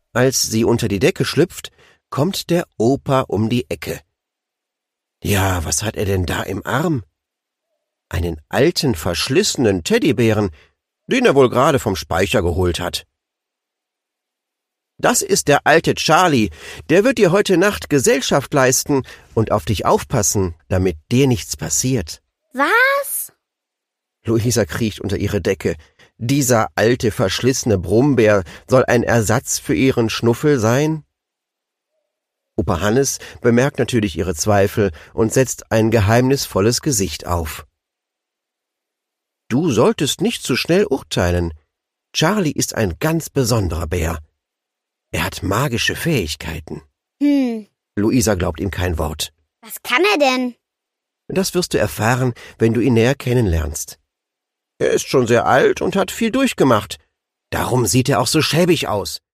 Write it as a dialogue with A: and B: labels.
A: Als sie unter die Decke schlüpft, kommt der Opa um die Ecke. Ja, was hat er denn da im Arm? Einen alten, verschlissenen Teddybären, den er wohl gerade vom Speicher geholt hat. Das ist der alte Charlie, der wird dir heute Nacht Gesellschaft leisten und auf dich aufpassen, damit dir nichts passiert.
B: Was?
A: Luisa kriecht unter ihre Decke. Dieser alte, verschlissene Brummbär soll ein Ersatz für ihren Schnuffel sein? Opa Hannes bemerkt natürlich ihre Zweifel und setzt ein geheimnisvolles Gesicht auf. Du solltest nicht zu schnell urteilen. Charlie ist ein ganz besonderer Bär. Er hat magische Fähigkeiten. Luisa glaubt ihm kein Wort.
B: Was kann er denn?
A: Das wirst du erfahren, wenn du ihn näher kennenlernst. Er ist schon sehr alt und hat viel durchgemacht. Darum sieht er auch so schäbig aus.